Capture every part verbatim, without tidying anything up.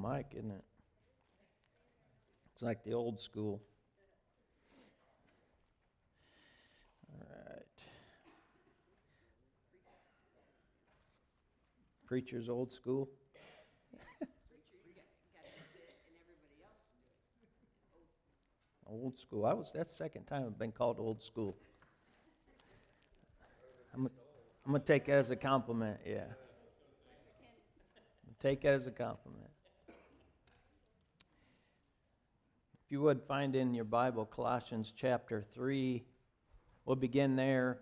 mic, isn't it? It's like the old school. All right. Preacher's old school. Old school. I was. That's the second time I've been called old school. I'm. I'm gonna take it as a compliment. Yeah. Take it as a compliment. If you would find in your Bible Colossians chapter three, we'll begin there.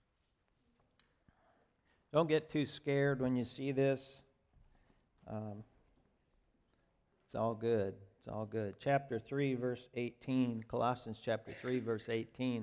Don't get too scared when you see this. Um, it's all good. It's all good. Chapter three, verse eighteen. Colossians chapter three, verse eighteen.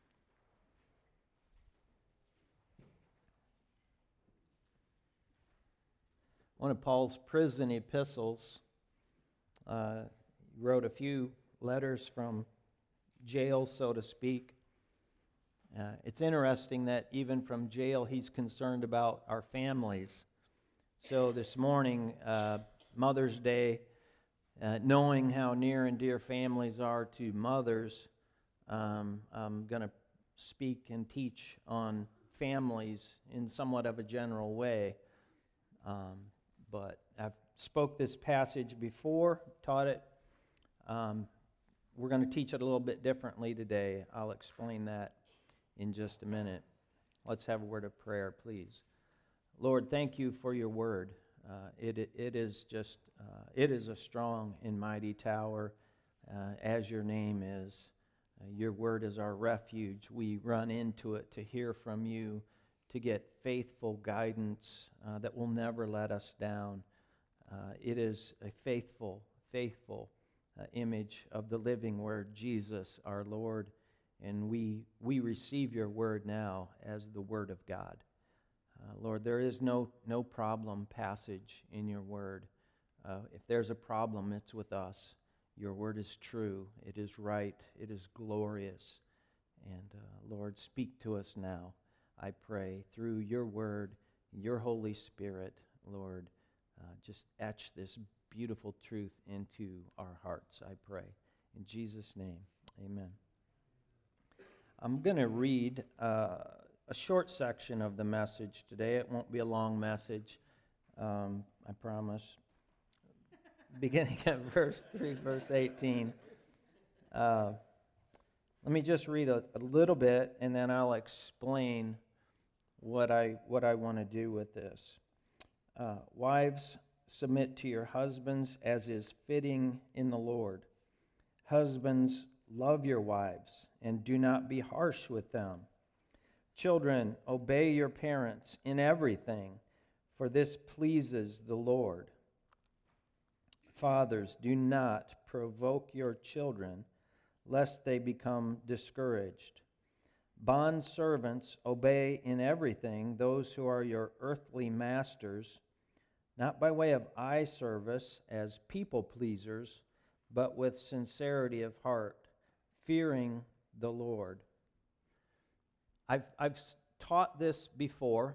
One of Paul's prison epistles. Uh, he wrote a few letters from jail, so to speak. Uh, it's interesting that even from jail, he's concerned about our families. So this morning, uh, Mother's Day, uh, knowing how near and dear families are to mothers, um, I'm going to speak and teach on families in somewhat of a general way. Um, but I've spoke this passage before, taught it. Um, we're going to teach it a little bit differently today. I'll explain that in just a minute. Let's have a word of prayer, please. Lord, thank you for your word. Uh, it, it it is just uh, it is a strong and mighty tower, uh, as your name is. Uh, your word is our refuge. We run into it to hear from you, to get faithful guidance uh, that will never let us down. Uh, it is a faithful, faithful uh, image of the living Word, Jesus, our Lord, and we we receive your word now as the Word of God. Uh, Lord, there is no no problem passage in your word. Uh, if there's a problem, it's with us. Your word is true. It is right. It is glorious. And uh, Lord, speak to us now, I pray, through your word, your Holy Spirit, Lord. Uh, just etch this beautiful truth into our hearts, I pray. In Jesus' name, amen. I'm going to read uh, a short section of the message today. It won't be a long message, um, I promise. Beginning at verse three, verse eighteen. Uh, let me just read a, a little bit, and then I'll explain what I what I want to do with this. Uh, wives, submit to your husbands as is fitting in the Lord. Husbands, love your wives, and do not be harsh with them. Children, obey your parents in everything, for this pleases the Lord. Fathers, do not provoke your children, lest they become discouraged. Bondservants, obey in everything those who are your earthly masters, not by way of eye service as people pleasers, but with sincerity of heart, fearing the Lord. I've I've taught this before,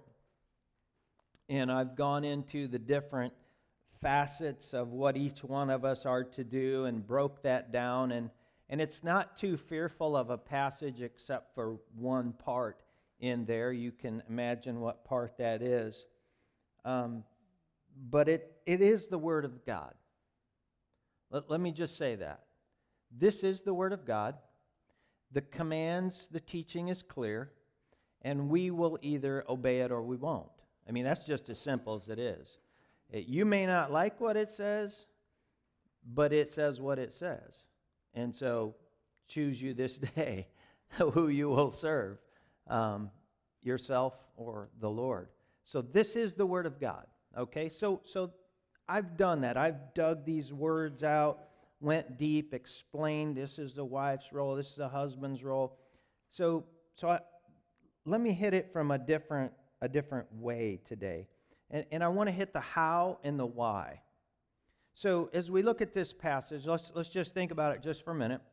and I've gone into the different facets of what each one of us are to do and broke that down, and and it's not too fearful of a passage except for one part in there. You can imagine what part that is. Um, but it, it is the Word of God. Let, let me just say that. This is the Word of God. The commands, the teaching is clear, and we will either obey it or we won't. I mean, that's just as simple as it is. It, you may not like what it says, but it says what it says. And so choose you this day who you will serve, um, yourself or the Lord. So this is the Word of God, okay? So so I've done that. I've dug these words out, went deep, explained this is the wife's role, this is the husband's role. So so I, let me hit it from a different a different way today. And, and I want to hit the how and the why. So as we look at this passage, let's let's just think about it just for a minute.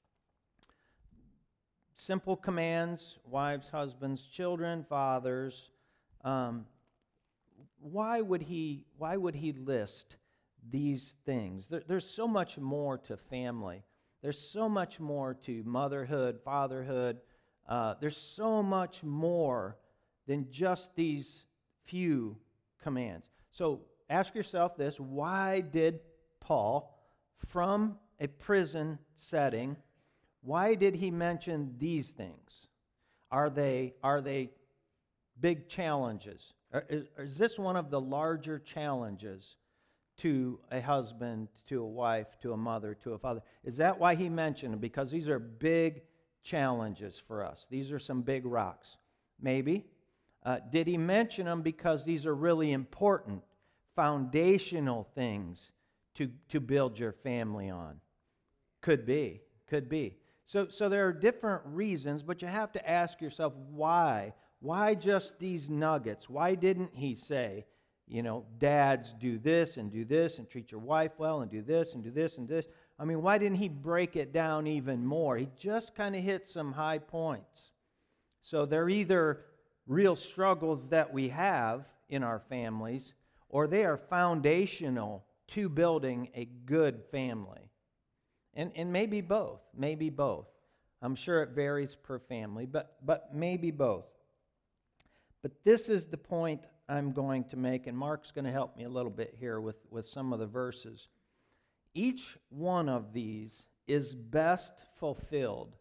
Simple commands, wives, husbands, children, fathers. Um, why would he why would he list these things. There, there's so much more to family. There's so much more to motherhood, fatherhood. Uh, there's so much more than just these few commands. So ask yourself this: why did Paul, from a prison setting, why did he mention these things? Are they are they big challenges? Is, is this one of the larger challenges to a husband, to a wife, to a mother, to a father? Is that why he mentioned them? Because these are big challenges for us. These are some big rocks. Maybe. Uh, did he mention them because these are really important, foundational things to, to build your family on? Could be. Could be. So, so there are different reasons, but you have to ask yourself why. Why just these nuggets? Why didn't he say, you know, dads, do this and do this and treat your wife well and do this and do this and this? I mean, why didn't he break it down even more? He just kind of hit some high points. So they're either real struggles that we have in our families, or they are foundational to building a good family. And, and maybe both. Maybe both. I'm sure it varies per family, but, but maybe both. But this is the point I'm going to make, and Mark's going to help me a little bit here with, with some of the verses. Each one of these is best fulfilled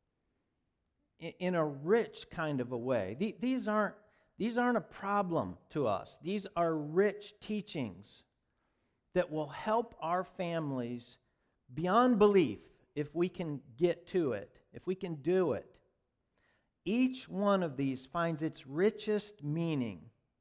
in, in a rich kind of a way. The, these aren't, these aren't a problem to us. These are rich teachings that will help our families beyond belief if we can get to it, if we can do it. Each one of these finds its richest meaning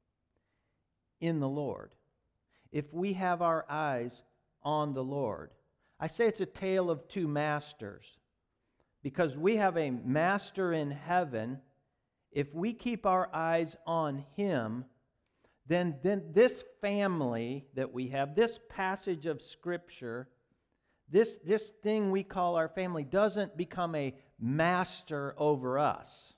in the Lord, if we have our eyes on the Lord. I say it's a tale of two masters, because we have a master in heaven. If we keep our eyes on Him, then, then this family that we have, this passage of Scripture, this, this thing we call our family, doesn't become a master over us.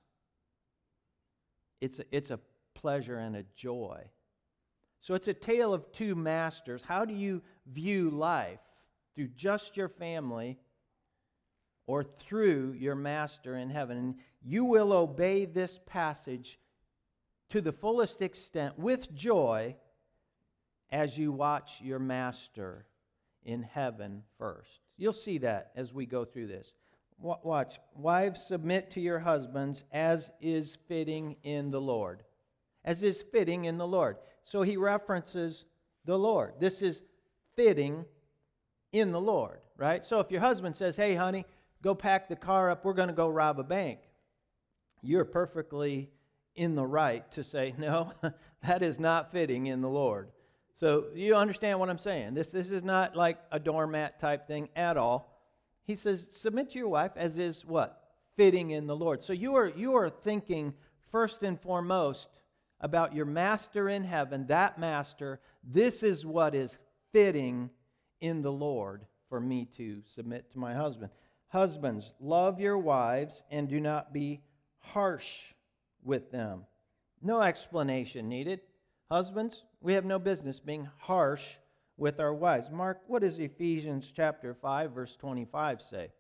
It's a, it's a pleasure and a joy. So it's a tale of two masters. How do you view life? Through just your family or through your master in heaven? And you will obey this passage to the fullest extent with joy as you watch your master in heaven first. You'll see that as we go through this. Watch. Wives, submit to your husbands as is fitting in the Lord. As is fitting in the Lord. So he references the Lord. This is fitting in the Lord, right? So if your husband says, hey, honey, go pack the car up, we're going to go rob a bank, you're perfectly in the right to say, no, that is not fitting in the Lord. So you understand what I'm saying. This, this is not like a doormat type thing at all. He says, submit to your wife as is what? Fitting in the Lord. So you are, you are thinking first and foremost about your master in heaven, that master. This is what is fitting in the Lord for me to submit to my husband. Husbands, love your wives and do not be harsh with them. No explanation needed. Husbands, we have no business being harsh with our wives. Mark, what does Ephesians chapter five, verse twenty-five say?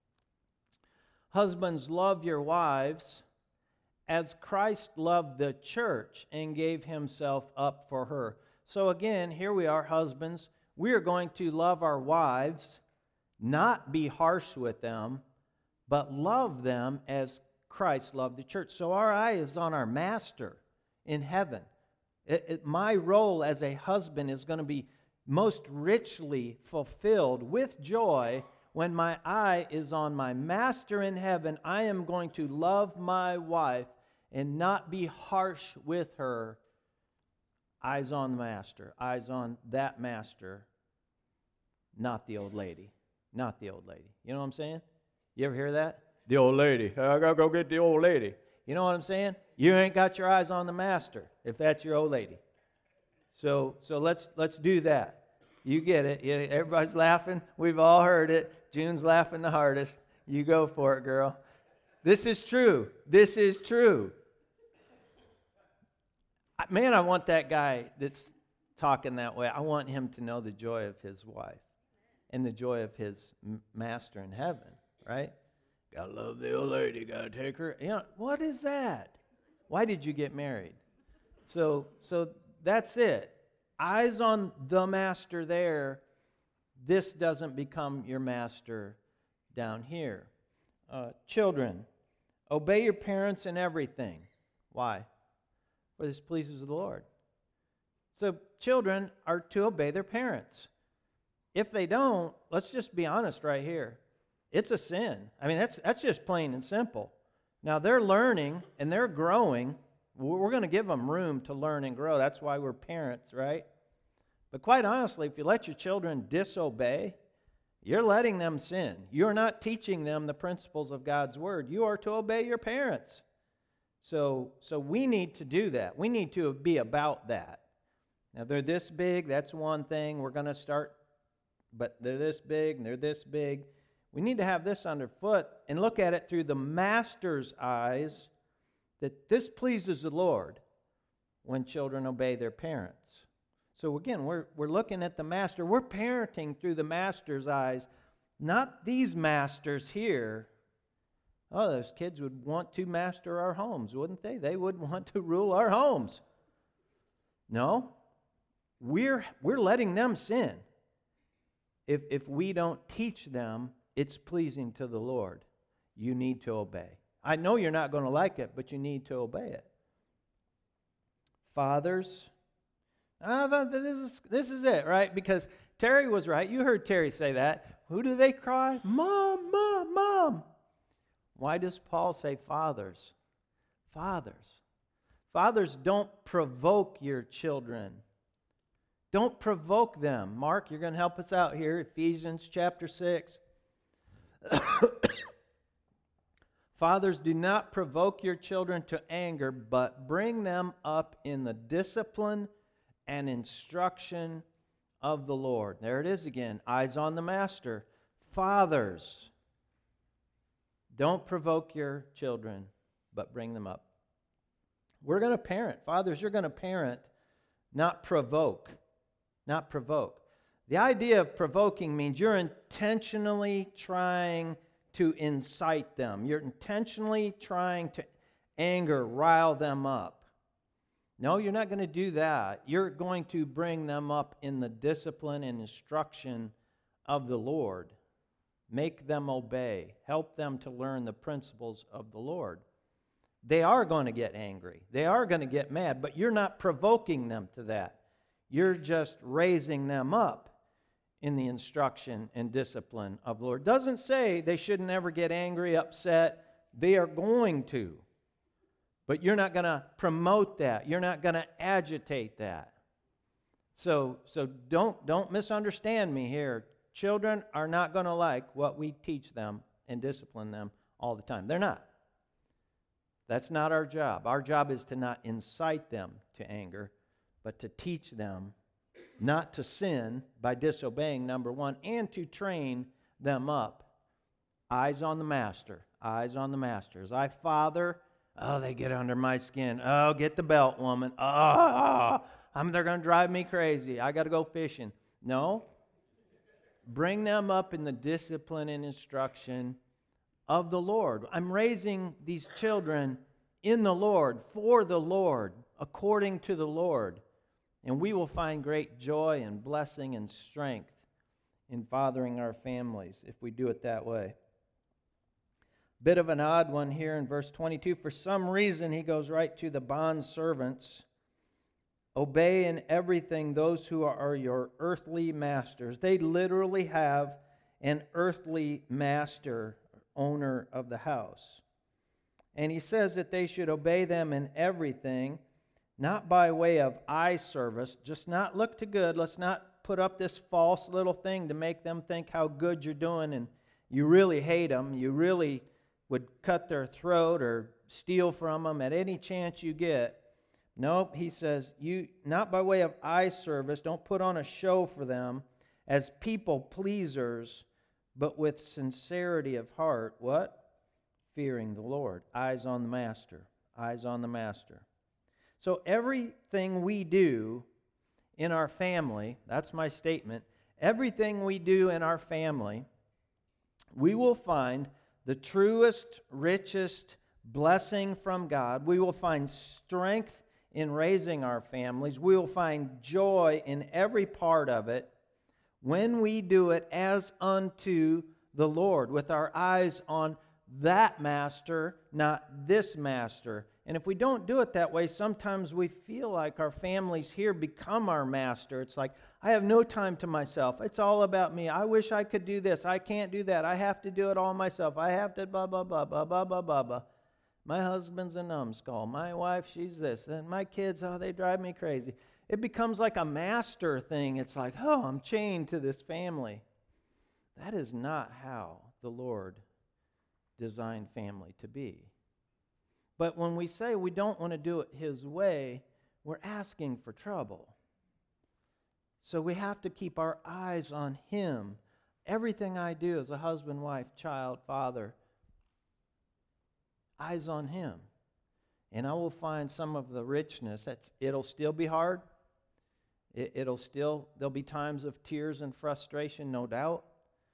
Husbands, love your wives as Christ loved the church and gave himself up for her. So again, here we are, husbands. We are going to love our wives, not be harsh with them, but love them as Christ loved the church. So our eye is on our master in heaven. It, it, my role as a husband is going to be most richly fulfilled with joy when my eye is on my master in heaven. I am going to love my wife and not be harsh with her. Eyes on the master, eyes on that master, not the old lady, not the old lady. You know what I'm saying? You ever hear that? The old lady. I gotta go get the old lady. You know what I'm saying? You ain't got your eyes on the master if that's your old lady. So, so let's let's do that. You get it. You, everybody's laughing. We've all heard it. June's laughing the hardest. You go for it, girl. This is true. This is true. Man, I want that guy that's talking that way. I want him to know the joy of his wife and the joy of his m- master in heaven, right? Gotta love the old lady, gotta take her. You know, what is that? Why did you get married? So, so that's it. Eyes on the master there. This doesn't become your master down here. Uh, children, obey your parents in everything. Why? For this pleases the Lord. So children are to obey their parents. If they don't, let's just be honest right here. It's a sin. I mean, that's that's just plain and simple. Now, they're learning and they're growing. We're going to give them room to learn and grow. That's why we're parents, right? But quite honestly, if you let your children disobey, you're letting them sin. You're not teaching them the principles of God's Word. You are to obey your parents. So, so we need to do that. We need to be about that. Now, they're this big. That's one thing. We're going to start, but they're this big and they're this big. We need to have this underfoot and look at it through the master's eyes, that this pleases the Lord when children obey their parents. So again, we're, we're looking at the master. We're parenting through the master's eyes, not these masters here. Oh, those kids would want to master our homes, wouldn't they? They would want to rule our homes. No, we're, we're letting them sin. If, if we don't teach them, it's pleasing to the Lord. You need to obey. I know you're not going to like it, but you need to obey it. Fathers, ah, this is, this is it, right? Because Terry was right. You heard Terry say that. Who do they cry? Mom, Mom, Mom. Why does Paul say fathers? Fathers. Fathers, don't provoke your children. Don't provoke them. Mark, you're going to help us out here. Ephesians chapter six. Fathers, do not provoke your children to anger, but bring them up in the discipline and instruction of the Lord. There it is again. Eyes on the master. Fathers, don't provoke your children, but bring them up. We're going to parent. Fathers, you're going to parent, not provoke. Not provoke. The idea of provoking means you're intentionally trying to incite them. You're intentionally trying to anger, rile them up. No, you're not going to do that. You're going to bring them up in the discipline and instruction of the Lord. Make them obey. Help them to learn the principles of the Lord. They are going to get angry. They are going to get mad, but you're not provoking them to that. You're just raising them up in the instruction and discipline of the Lord. It doesn't say they shouldn't ever get angry, upset. They are going to. But you're not going to promote that. You're not going to agitate that. So, so don't, don't misunderstand me here. Children are not going to like what we teach them and discipline them all the time. They're not. That's not our job. Our job is to not incite them to anger, but to teach them not to sin by disobeying, number one, and to train them up. Eyes on the master. Eyes on the master. As I father, oh, they get under my skin. Oh, get the belt, woman. Oh, I'm, they're going to drive me crazy. I got to go fishing. No. Bring them up in the discipline and instruction of the Lord. I'm raising these children in the Lord, for the Lord, according to the Lord. And we will find great joy and blessing and strength in fathering our families if we do it that way. Bit of an odd one here in verse twenty-two. For some reason, he goes right to the bond servants. Obey in everything those who are your earthly masters. They literally have an earthly master, owner of the house. And he says that they should obey them in everything, not by way of eye service, just not look too good. Let's not put up this false little thing to make them think how good you're doing and you really hate them. You really would cut their throat or steal from them at any chance you get. Nope, he says, you not by way of eye service, don't put on a show for them as people pleasers, but with sincerity of heart. What? Fearing the Lord. Eyes on the master. Eyes on the master. So everything we do in our family, that's my statement, everything we do in our family, we will find the truest, richest blessing from God. We will find strength in raising our families. We will find joy in every part of it when we do it as unto the Lord, with our eyes on that master, not this master. And if we don't do it that way, sometimes we feel like our families here become our master. It's like, I have no time to myself. It's all about me. I wish I could do this. I can't do that. I have to do it all myself. I have to blah, blah, blah, blah, blah, blah, blah, blah. My husband's a numbskull. My wife, she's this. And my kids, oh, they drive me crazy. It becomes like a master thing. It's like, oh, I'm chained to this family. That is not how the Lord designed family to be. But when we say we don't want to do it His way, we're asking for trouble. So we have to keep our eyes on Him. Everything I do as a husband, wife, child, father, eyes on Him. And I will find some of the richness. That's, it'll still be hard. It, it'll still, there'll be times of tears and frustration, no doubt.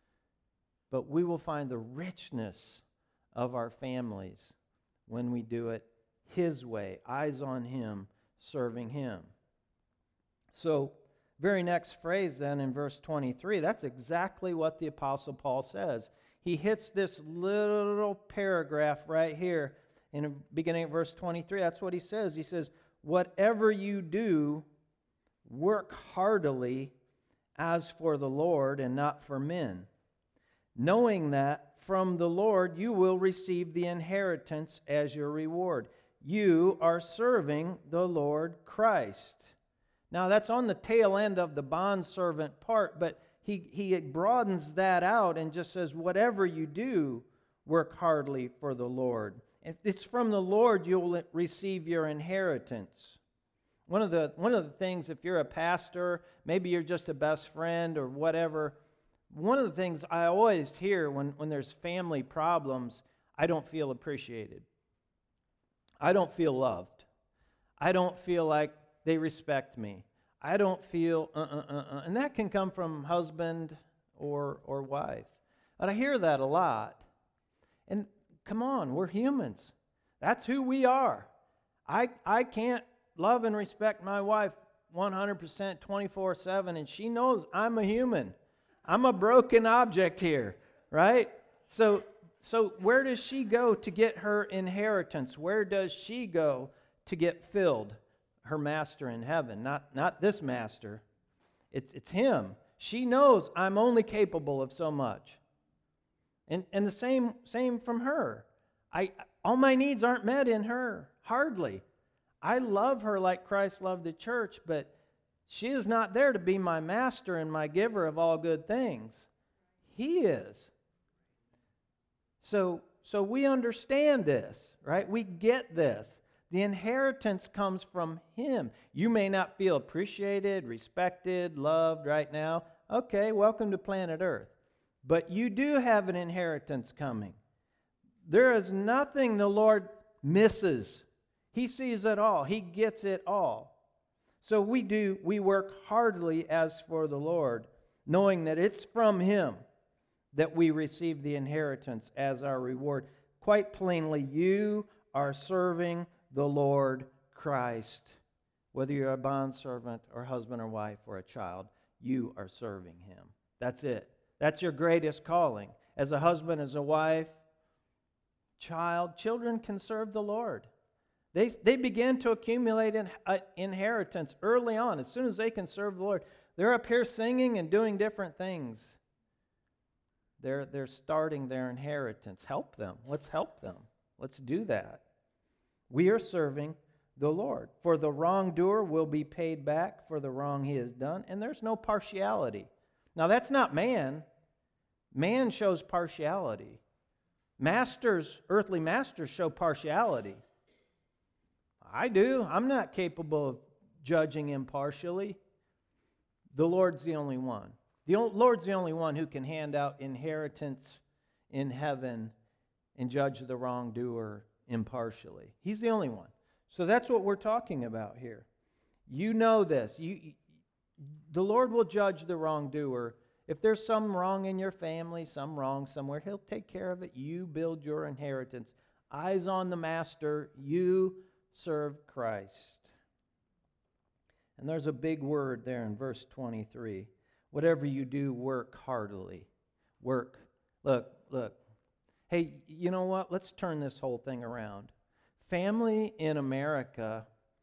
But we will find the richness of our families when we do it His way, eyes on Him, serving Him. So, very next phrase then in verse twenty-three, that's exactly what the Apostle Paul says. He hits this little paragraph right here in the beginning of verse twenty-three. That's what he says. He says, whatever you do, work heartily as for the Lord and not for men, knowing that from the Lord you will receive the inheritance as your reward. You are serving the Lord Christ. Now that's on the tail end of the bondservant part, but he, he broadens that out and just says, whatever you do, work heartily for the Lord. If it's from the Lord you'll receive your inheritance. One of the, one of the things, if you're a pastor, maybe you're just a best friend or whatever, one of the things I always hear when, when there's family problems, I don't feel appreciated. I don't feel loved. I don't feel like they respect me. I don't feel uh-uh, uh-uh. And that can come from husband or, or wife. But I hear that a lot. And come on, we're humans. That's who we are. I, I can't love and respect my wife one hundred percent twenty-four seven, and she knows I'm a human. I'm a broken object here, right? So, so where does she go to get her inheritance? Where does she go to get filled? Her master in heaven, not, not this master. It's, it's Him. She knows I'm only capable of so much. And, and the same, same from her. I, all my needs aren't met in her, hardly. I love her like Christ loved the church, but she is not there to be my master and my giver of all good things. He is. So, so we understand this, right? We get this. The inheritance comes from Him. You may not feel appreciated, respected, loved right now. Okay, welcome to planet Earth. But you do have an inheritance coming. There is nothing the Lord misses. He sees it all. He gets it all. So we do, we work heartily as for the Lord, knowing that it's from Him that we receive the inheritance as our reward. Quite plainly, you are serving the Lord Christ. Whether you're a bondservant or husband or wife or a child, you are serving Him. That's it. That's your greatest calling. As a husband, as a wife, child, children can serve the Lord. They, they begin to accumulate an uh, inheritance early on. As soon as they can serve the Lord, they're up here singing and doing different things. They're, they're starting their inheritance. Help them. Let's help them. Let's do that. We are serving the Lord. For the wrongdoer will be paid back for the wrong he has done, and there's no partiality. Now, that's not man. Man shows partiality. Masters, earthly masters show partiality. I do. I'm not capable of judging impartially. The Lord's the only one. The Lord's the only one who can hand out inheritance in heaven and judge the wrongdoer impartially. He's the only one. So that's what we're talking about here. You know this. You The Lord will judge the wrongdoer. If there's some wrong in your family, some wrong somewhere, He'll take care of it. You build your inheritance. Eyes on the Master. You serve Christ. And there's a big word there in verse twenty-three. Whatever you do, work heartily. Work. Look, look. Hey, you know what? Let's turn this whole thing around. Family in America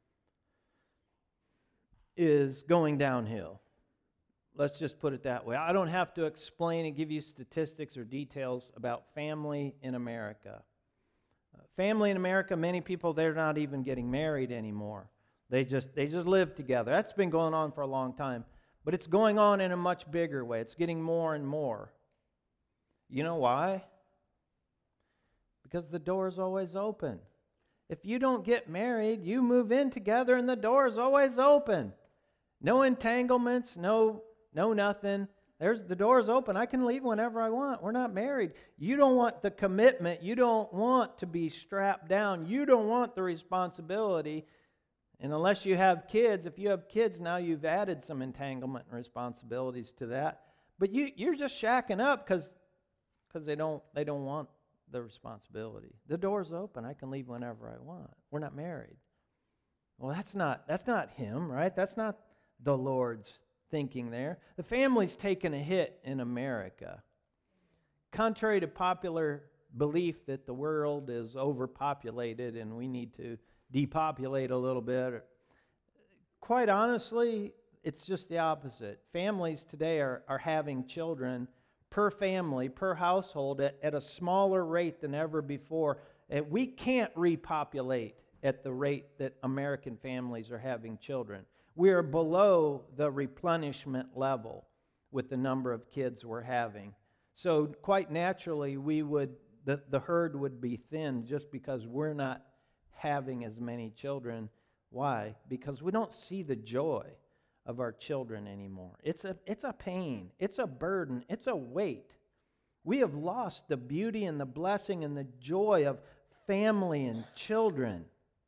is going downhill. Let's just put it that way. I don't have to explain and give you statistics or details about family in America. Uh, family in America, many people, they're not even getting married anymore. They just they just live together. That's been going on for a long time. But it's going on in a much bigger way. It's getting more and more. You know why? Because the door is always open. If you don't get married, you move in together and the door is always open. No entanglements, no no nothing. There's the door's open. I can leave whenever I want. We're not married. You don't want the commitment. You don't want to be strapped down. You don't want the responsibility. And unless you have kids, if you have kids now, you've added some entanglement and responsibilities to that. But you you're just shacking up because because they don't they don't want the responsibility. The door's open. I can leave whenever I want. We're not married. Well, that's not that's not Him, right? That's not the Lord's thinking there. The family's taken a hit in America. Contrary to popular belief that the world is overpopulated and we need to depopulate a little bit, quite honestly, it's just the opposite. Families today are, are having children per family, per household, at, at a smaller rate than ever before. And we can't repopulate at the rate that American families are having children. We are below the replenishment level with the number of kids we're having. So quite naturally, we would the, the herd would be thin just because we're not having as many children. Why? Because we don't see the joy of our children anymore. It's a it's a pain. It's a burden. It's a weight. We have lost the beauty and the blessing and the joy of family and children.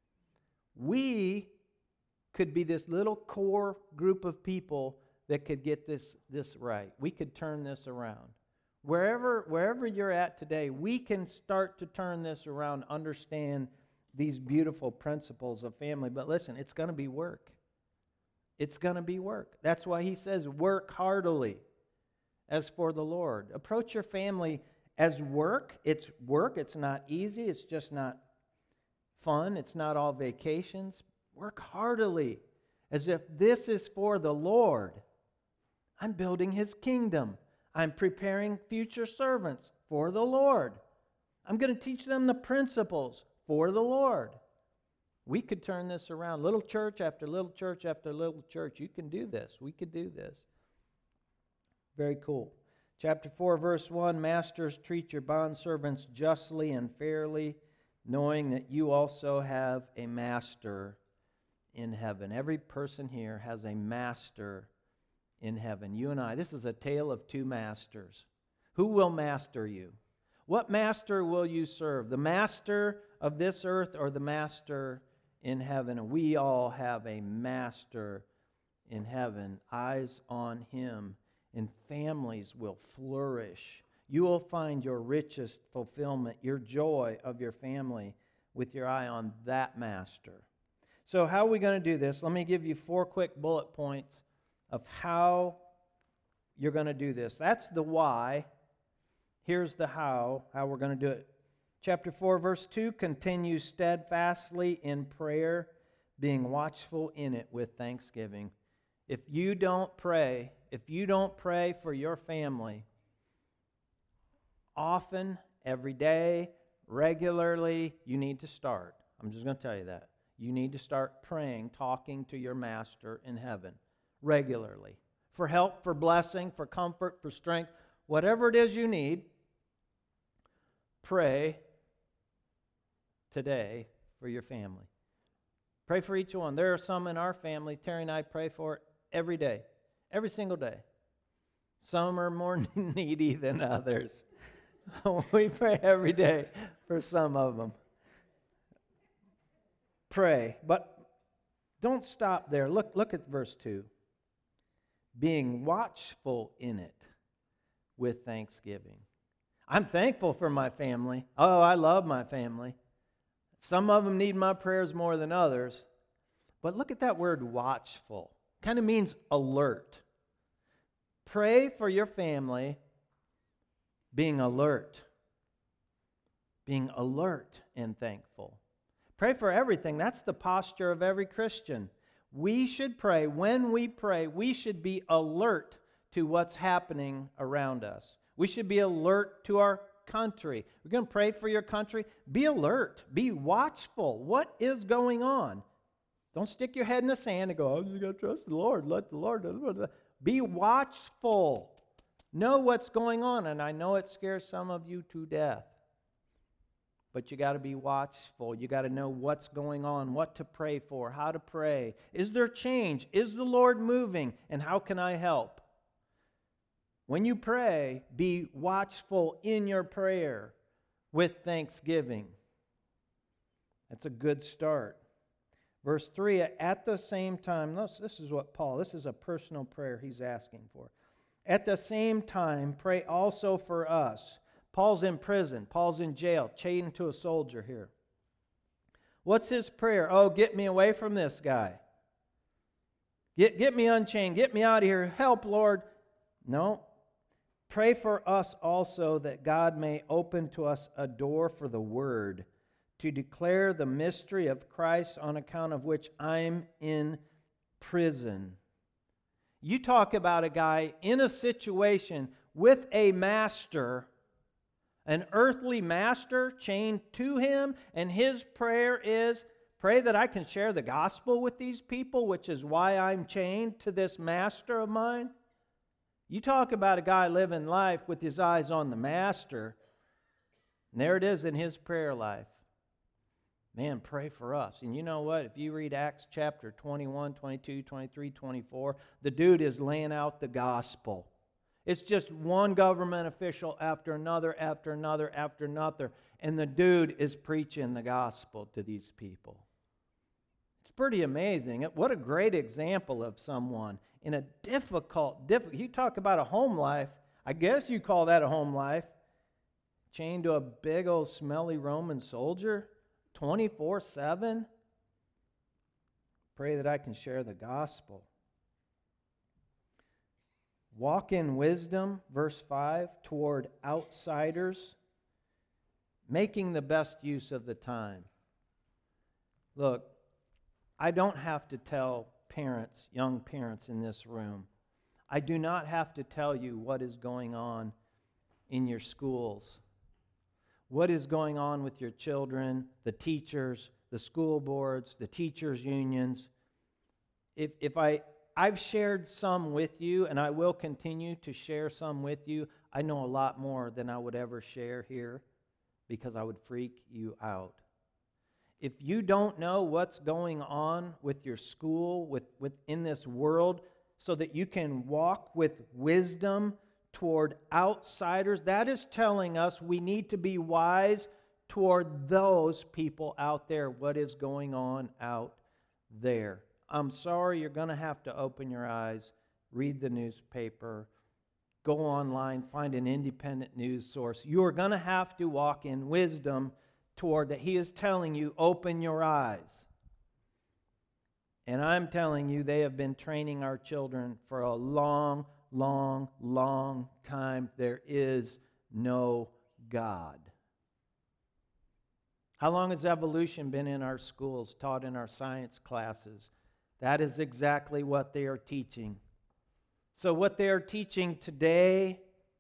We could be this little core group of people that could get this, this right. We could turn this around. Wherever, wherever you're at today, we can start to turn this around, understand these beautiful principles of family. But listen, it's going to be work. It's going to be work. That's why He says, work heartily as for the Lord. Approach your family as work. It's work. It's not easy. It's just not fun. It's not all vacations. Work heartily as if this is for the Lord. I'm building His kingdom. I'm preparing future servants for the Lord. I'm going to teach them the principles for the Lord. We could turn this around. Little church after little church after little church. You can do this. We could do this. Very cool. Chapter four, verse one, Masters, treat your bondservants justly and fairly, knowing that you also have a master in heaven. Every person here has a master in heaven. You and I. This is a tale of two masters. Who will master you? What master will you serve? The master of this earth or the master in heaven? And we all have a master in heaven. Eyes on Him. And families will flourish. You will find your richest fulfillment, your joy of your family with your eye on that master. So how are we going to do this? Let me give you four quick bullet points of how you're going to do this. That's the why. Here's the how, how we're going to do it. Chapter four, verse two, continue steadfastly in prayer, being watchful in it with thanksgiving. If you don't pray, if you don't pray for your family, often, every day, regularly, you need to start. I'm just going to tell you that. You need to start praying, talking to your master in heaven regularly. For help, for blessing, for comfort, for strength, whatever it is you need, pray today for your family. Pray for each one. There are some in our family, Terry and I pray for it every day, every single day. Some are more needy than others. We pray every day for some of them. Pray, but don't stop there. Look, look at verse two. being watchful in it with thanksgiving. I'm thankful for my family. Oh, I love my family. Some of them need my prayers more than others. But look at that word watchful. Kind of means alert. Pray for your family being alert. Being alert and thankful. Pray for everything. That's the posture of every Christian. We should pray. When we pray, we should be alert to what's happening around us. We should be alert to our country. We're going to pray for your country. Be alert. Be watchful. What is going on? Don't stick your head in the sand and go, I'm just going to trust the Lord. Let the Lord. Be watchful. Know what's going on. And I know it scares some of you to death. But you got to be watchful. You got to know what's going on, what to pray for, how to pray. Is there change? Is the Lord moving? And how can I help? When you pray, be watchful in your prayer with thanksgiving. That's a good start. Verse three, at the same time, this is what Paul, this is a personal prayer he's asking for. At the same time, pray also for us. Paul's in prison. Paul's in jail, chained to a soldier here. What's his prayer? Oh, get me away from this guy. Get, get me unchained. Get me out of here. Help, Lord. No. Pray for us also that God may open to us a door for the word to declare the mystery of Christ, on account of which I'm in prison. You talk about a guy in a situation with a master, an earthly master chained to him, and his prayer is, pray that I can share the gospel with these people, which is why I'm chained to this master of mine. You talk about a guy living life with his eyes on the master, and there it is in his prayer life. Man, pray for us. And you know what? If you read Acts chapter twenty-one, twenty-two, twenty-three, twenty-four, the dude is laying out the gospel. It's just one government official after another, after another, after another. And the dude is preaching the gospel to these people. It's pretty amazing. What a great example of someone in a difficult, difficult, you talk about a home life. I guess you call that a home life. Chained to a big old smelly Roman soldier, twenty-four seven. Pray that I can share the gospel. Walk in wisdom, verse five, toward outsiders, making the best use of the time. Look, I don't have to tell parents, young parents in this room, I do not have to tell you what is going on in your schools, what is going on with your children, the teachers, the school boards, the teachers' unions. If, if I... I've shared some with you, and I will continue to share some with you. I know a lot more than I would ever share here because I would freak you out. If you don't know what's going on with your school, with, with in this world, so that you can walk with wisdom toward outsiders, that is telling us we need to be wise toward those people out there, what is going on out there. I'm sorry, you're going to have to open your eyes, read the newspaper, go online, find an independent news source. You are going to have to walk in wisdom toward that. He is telling you, open your eyes. And I'm telling you, they have been training our children for a long, long, long time. There is no God. How long has evolution been in our schools, taught in our science classes? That is exactly what they are teaching. So what they are teaching today,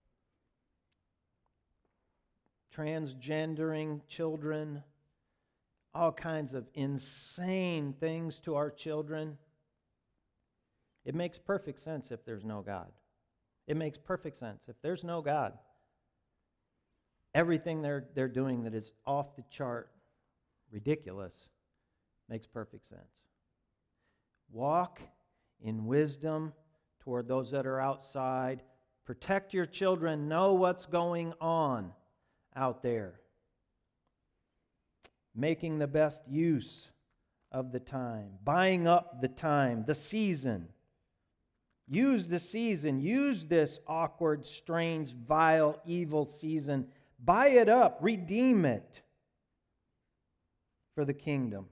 transgendering children, all kinds of insane things to our children, it makes perfect sense if there's no God. It makes perfect sense. If there's no God, everything they're, they're doing that is off the chart, ridiculous, makes perfect sense. Walk in wisdom toward those that are outside. Protect your children. Know what's going on out there. Making the best use of the time. Buying up the time, the season. Use the season. Use this awkward, strange, vile, evil season. Buy it up. Redeem it for the kingdom.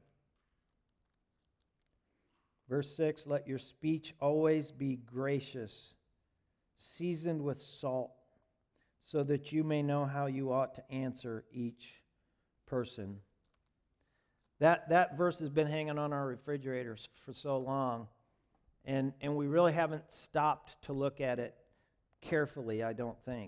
Verse six, let your speech always be gracious, seasoned with salt, so that you may know how you ought to answer each person. That, that verse has been hanging on our refrigerators for so long, and, and we really haven't stopped to look at it carefully, I don't think.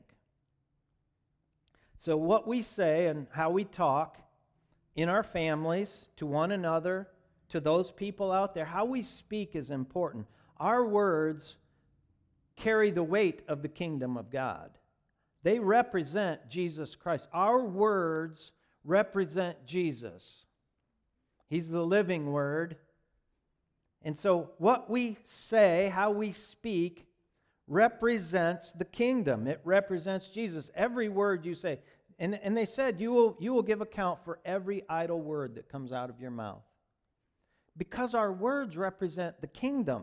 So what we say and how we talk in our families, to one another, to those people out there, how we speak is important. Our words carry the weight of the kingdom of God. They represent Jesus Christ. Our words represent Jesus. He's the living Word. And so what we say, how we speak, represents the kingdom. It represents Jesus. Every word you say. And, and they said, you will, you will give account for every idle word that comes out of your mouth. Because our words represent the kingdom.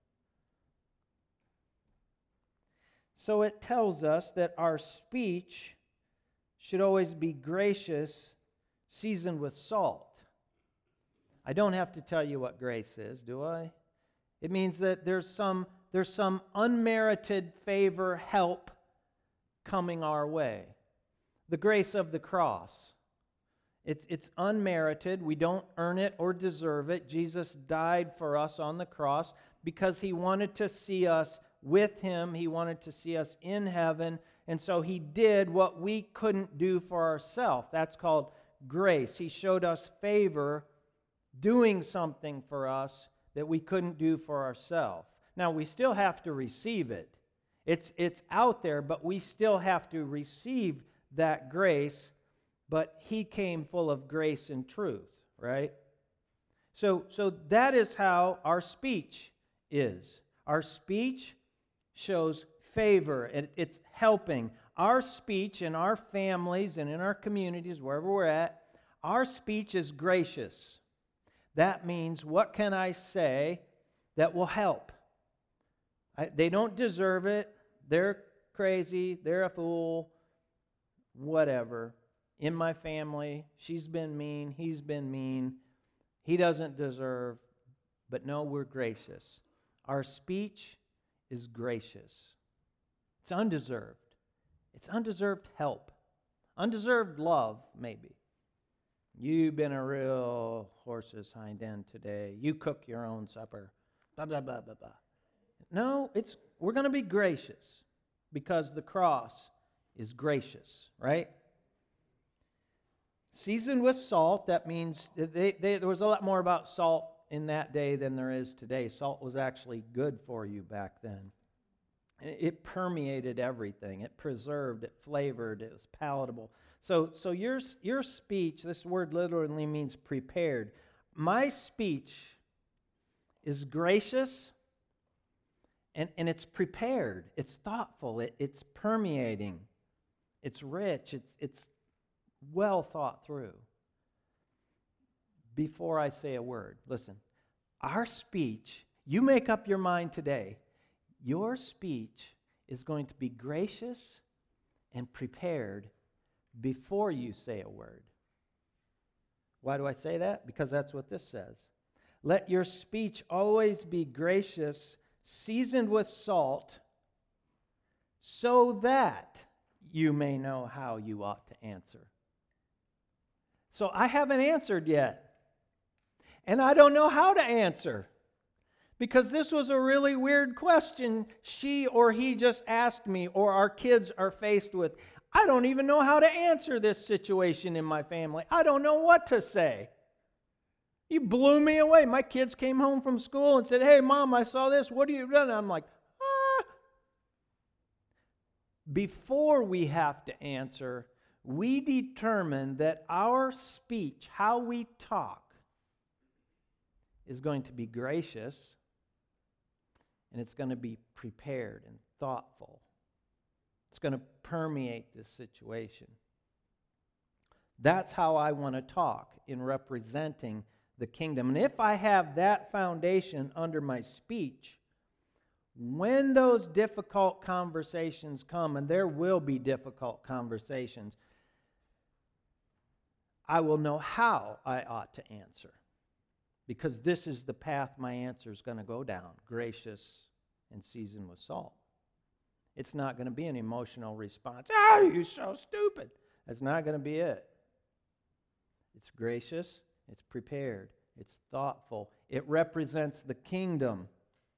So it tells us that our speech should always be gracious, seasoned with salt. I don't have to tell you what grace is, do I? It means that there's some, there's some unmerited favor, help coming our way. The grace of the cross. It's, it's unmerited. We don't earn it or deserve it. Jesus died for us on the cross because He wanted to see us with Him. He wanted to see us in heaven. And so He did what we couldn't do for ourselves. That's called grace. He showed us favor, doing something for us that we couldn't do for ourselves. Now, we still have to receive it. It's, it's out there, but we still have to receive that grace. But He came full of grace and truth, right? So, so that is how our speech is. Our speech shows favor. It, it's helping. Our speech in our families and in our communities, wherever we're at, our speech is gracious. That means, what can I say that will help? I, they don't deserve it. They're crazy. They're a fool. Whatever. In my family, she's been mean, he's been mean, he doesn't deserve, but no, we're gracious. Our speech is gracious. It's undeserved. It's undeserved help. Undeserved love, maybe. You've been a real horse's hind end today. You cook your own supper. Blah, blah, blah, blah, blah. No, it's we're going to be gracious because the cross is gracious, right? Seasoned with salt, that means they, they, there was a lot more about salt in that day than there is today. Salt was actually good for you back then. It permeated everything. It preserved, it flavored, it was palatable. So, so your, your speech, this word literally means prepared. My speech is gracious and, and it's prepared. It's thoughtful. It, it's permeating. It's rich. It's, it's well thought through. Before I say a word, listen, our speech, you make up your mind today, your speech is going to be gracious and prepared before you say a word. Why do I say that? Because that's what this says. Let your speech always be gracious, seasoned with salt, so that you may know how you ought to answer. So I haven't answered yet. And I don't know how to answer. Because this was a really weird question she or he just asked me, or our kids are faced with. I don't even know how to answer this situation in my family. I don't know what to say. You blew me away. My kids came home from school and said, "Hey, Mom, I saw this. What have you done?" And I'm like, ah. Before we have to answer, we determine that our speech, how we talk, is going to be gracious, and it's going to be prepared and thoughtful. It's going to permeate this situation. That's how I want to talk in representing the kingdom. And if I have that foundation under my speech, When those difficult conversations come, and there will be difficult conversations, I will know how I ought to answer. Because this is the path my answer is going to go down, gracious and seasoned with salt. It's not going to be an emotional response. Oh, you're so stupid. That's not going to be it. It's gracious, it's prepared, it's thoughtful. It represents the kingdom.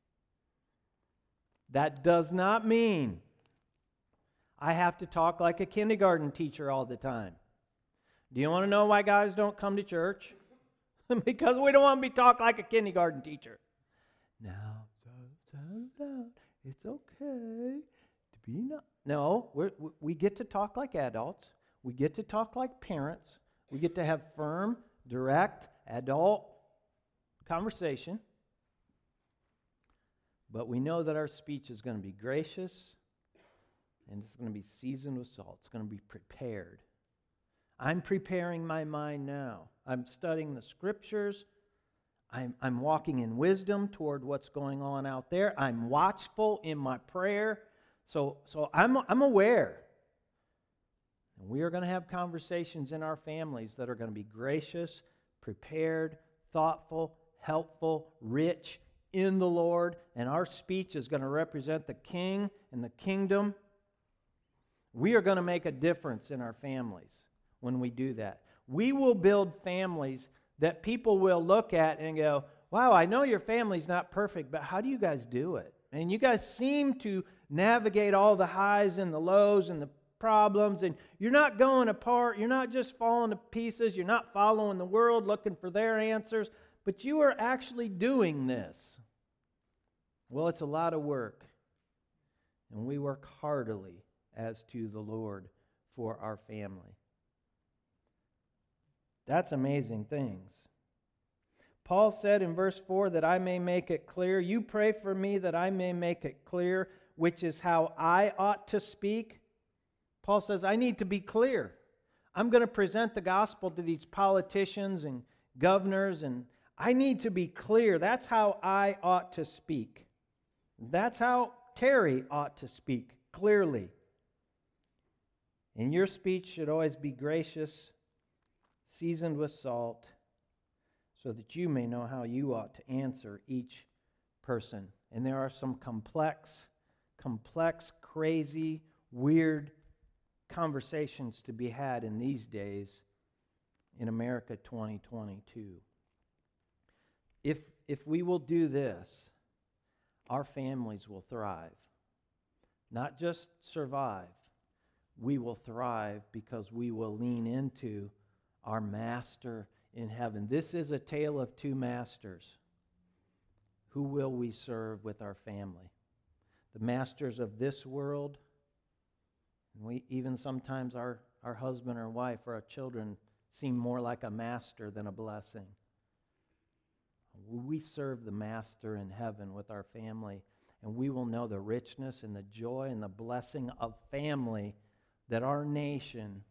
That does not mean I have to talk like a kindergarten teacher all the time. Do you want to know why guys don't come to church? Because we don't want to be talked like a kindergarten teacher. Now, settle down. It's okay to be not. No, we're, we get to talk like adults. We get to talk like parents. We get to have firm, direct, adult conversation. But we know that our speech is going to be gracious and it's going to be seasoned with salt. It's going to be prepared. I'm preparing my mind now. I'm studying the Scriptures. I'm, I'm walking in wisdom toward what's going on out there. I'm watchful in my prayer. So, so I'm, I'm aware. And we are going to have conversations in our families that are going to be gracious, prepared, thoughtful, helpful, rich in the Lord. And our speech is going to represent the King and the kingdom. We are going to make a difference in our families when we do that. We will build families that people will look at and go, wow, I know your family's not perfect, but how do you guys do it? And you guys seem to navigate all the highs and the lows and the problems, and you're not going apart, you're not just falling to pieces, you're not following the world looking for their answers, but you are actually doing this. Well, it's a lot of work, and we work heartily as to the Lord for our family. That's amazing things. Paul said in verse four that I may make it clear. You pray for me that I may make it clear, which is how I ought to speak. Paul says, I need to be clear. I'm going to present the gospel to these politicians and governors, and I need to be clear. That's how I ought to speak. That's how Terry ought to speak, clearly. And your speech should always be gracious, seasoned with salt, so that you may know how you ought to answer each person. And there are some complex, complex, crazy, weird conversations to be had in these days in America twenty twenty-two. If, if we will do this, our families will thrive. Not just survive. We will thrive because we will lean into our master in heaven. This is a tale of two masters. Who will we serve with our family? The masters of this world. And we even sometimes our, our husband or wife or our children seem more like a master than a blessing. We serve the master in heaven with our family, and we will know the richness and the joy and the blessing of family that our nation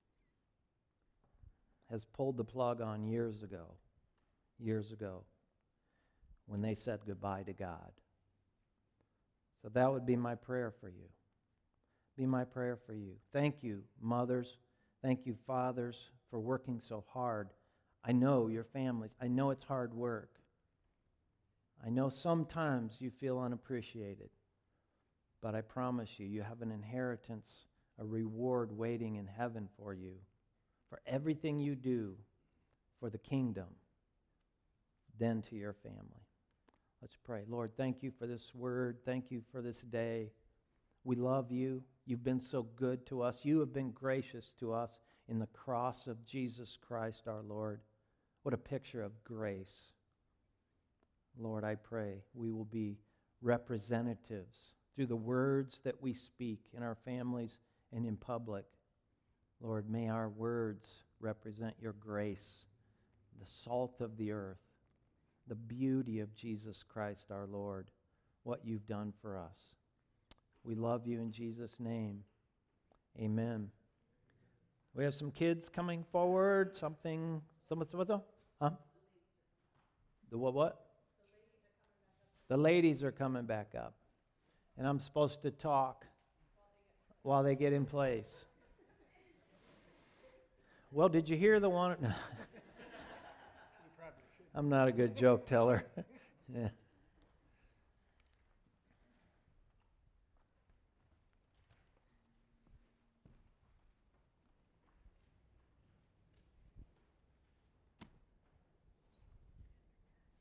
has pulled the plug on years ago, years ago, when they said goodbye to God. So that would be my prayer for you. Be my prayer for you. Thank you, mothers. Thank you, fathers, for working so hard. I know your families. I know it's hard work. I know sometimes you feel unappreciated. But I promise you, you have an inheritance, a reward waiting in heaven for you, for everything you do for the kingdom, then to your family. Let's pray. Lord, thank you for this word. Thank you for this day. We love you. You've been so good to us. You have been gracious to us in the cross of Jesus Christ our Lord. What a picture of grace. Lord, I pray we will be representatives through the words that we speak in our families and in public. Lord, may our words represent your grace, the salt of the earth, the beauty of Jesus Christ our Lord, what you've done for us. We love you in Jesus' name. Amen. We have some kids coming forward. Something, something, something, huh? The what, what? The ladies are coming back up. and I'm supposed to talk while they get in place. Well, did you hear the one? I'm not a good joke teller. Yeah.